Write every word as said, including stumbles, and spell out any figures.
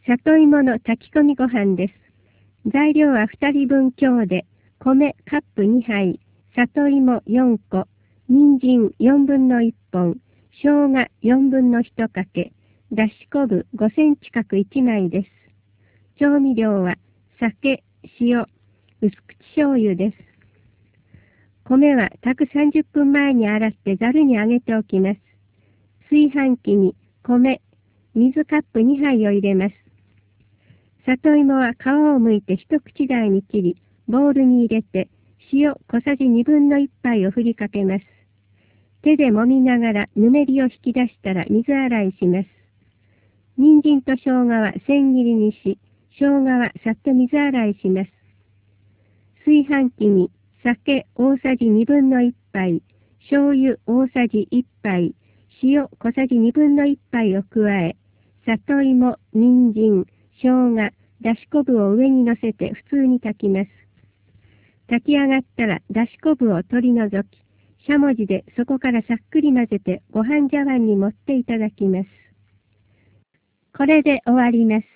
里芋の炊き込みご飯です。材料はふたりぶん強で、米カップにはい、里芋よんこ、人参よんぶんのいっぽん、生姜よんぶんのいちかけ、だし昆布ごセンチ角いちまいです。調味料は酒、塩、薄口醤油です。米は炊くさんじゅっぷんまえに洗ってざるにあげておきます。炊飯器に米、水カップにはいを入れます。里芋は皮を剥いて一口大に切り、ボウルに入れて、塩小さじにぶんのいっぱいを振りかけます。手で揉みながらぬめりを引き出したら水洗いします。人参と生姜は千切りにし、生姜はさっと水洗いします。炊飯器に酒大さじにぶんのいっぱい、醤油大さじいっぱい、塩小さじにぶんのいっぱいを加え、里芋、人参、生姜、だし昆布を上に乗せて普通に炊きます。炊き上がったらだし昆布を取り除き、しゃもじでそこからさっくり混ぜてご飯茶碗に盛っていただきます。これで終わります。